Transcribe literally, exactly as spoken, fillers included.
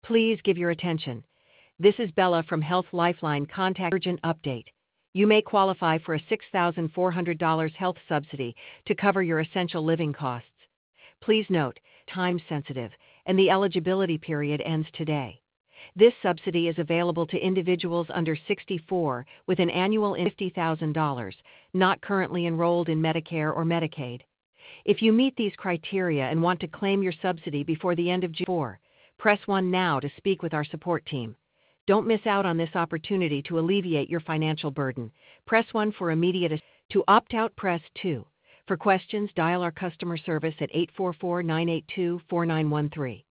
Please give your attention. This is Bella from Health Lifeline Contact Urgent Update. You may qualify for a six thousand four hundred dollars health subsidy to cover your essential living costs. Please note, time sensitive, and the eligibility period ends today. This subsidy is available to individuals under sixty-four with an annual income of fifty thousand dollars, not currently enrolled in Medicare or Medicaid. If you meet these criteria and want to claim your subsidy before the end of June, press one now to speak with our support team. Don't miss out on this opportunity to alleviate your financial burden. Press one for immediate assistance. To opt out, press two. For questions, dial our customer service at eight four four, nine eight two, four nine one three.